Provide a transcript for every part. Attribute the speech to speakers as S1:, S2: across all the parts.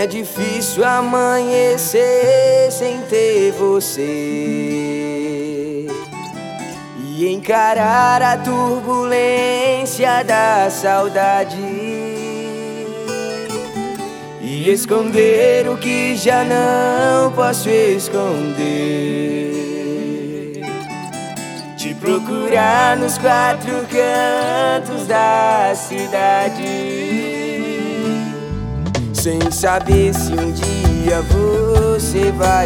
S1: é difícil amanhecer sem ter você e encarar a turbulência da saudade e esconder o que já não posso esconder, te procurar nos quatro cantos da cidade, sem saber se um dia você vai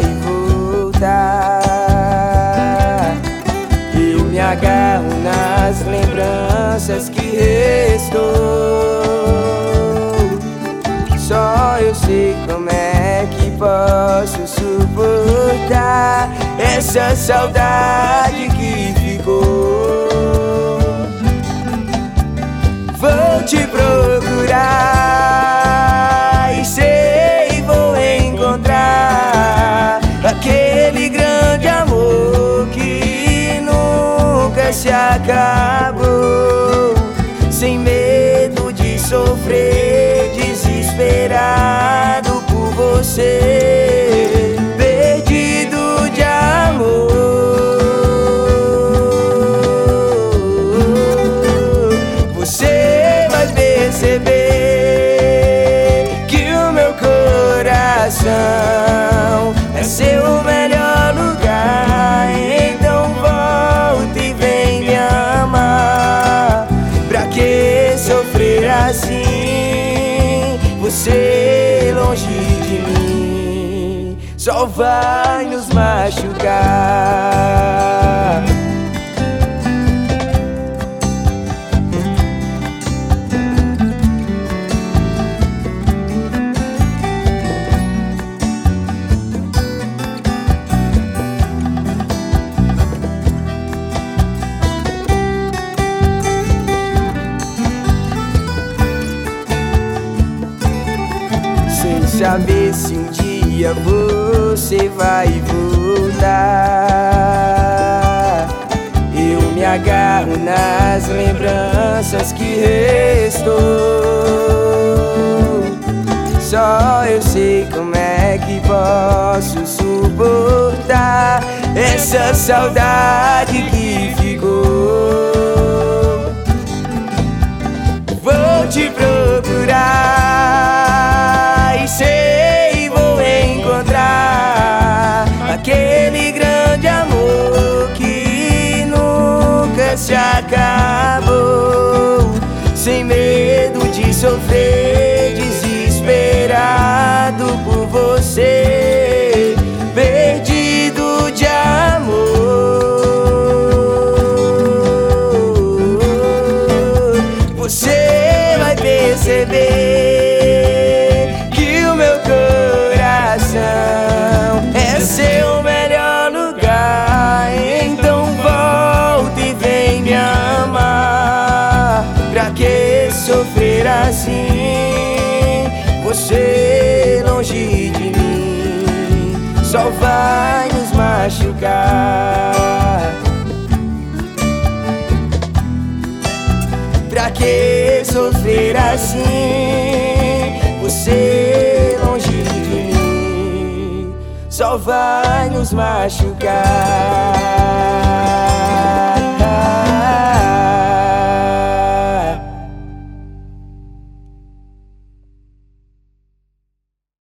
S1: voltar. Eu me agarro nas lembranças que restou, só eu sei como é que posso suportar essa saudade que ficou. Vou te procurar e sei vou encontrar aquele grande amor que nunca se acabou, sem medo de sofrer, desesperado por você, perdido de amor. Você vai perceber que o meu coração é seu melhor lugar. Então volta e vem me amar. Pra que sofrer assim? Você longe de mim só vai nos machucar. Sem saber se um dia você vai voltar, eu me agarro nas lembranças que restou, só eu sei como é que posso suportar essa saudade que ficou. Vou te procurar e sei vou encontrar aquele grande amor que nunca se acabou, sem medo de sofrer, desesperado por você, perdido de amor. Você vai perceber que o meu coração é seu melhor lugar. Então volta e vem me amar. Pra que sofrer assim? Você longe de mim só vai nos machucar. Pra que sofrer assim? Você longe de mim só vai nos machucar.